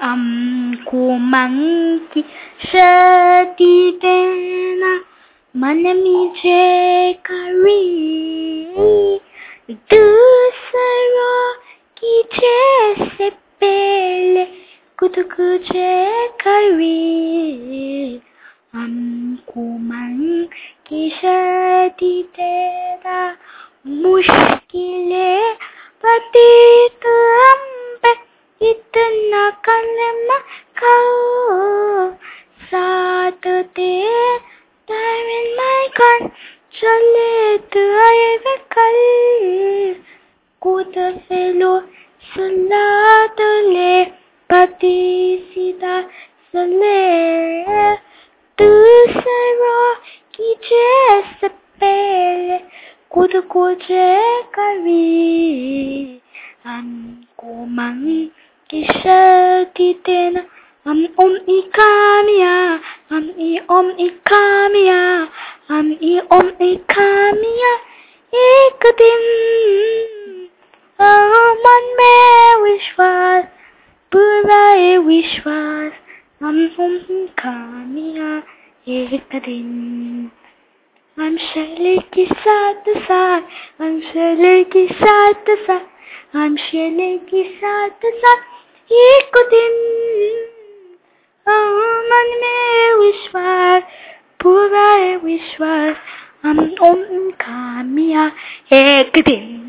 हमको मन की शक्ति देना, मन मुझे करी दूसरों की जैसे पहले खुद कुझे करी। हमको मन की शक्ति देना, मुश्किलें पतित हम पे इतना कलम करो, साथ दे Diamond my gun, चले तो आए वे कल, कूद फेलो सला तो ले, पति सीधा चले दूसरों की जैसे पहले खुद को जे करी। हमको मन की शक्ति देना, हम इकामिया, हम इकामिया, हम इकामिया। एक दिन मन में विश्वास, पूरा है विश्वास, हम इकामिया एक दिन। हम शैली के साथ साथ, हम शैली के साथ साथ, हम शैली के साथ साथ एक दिन। मन में विश्वास, पूरा है विश्वास, हम कामयाब एक दिन।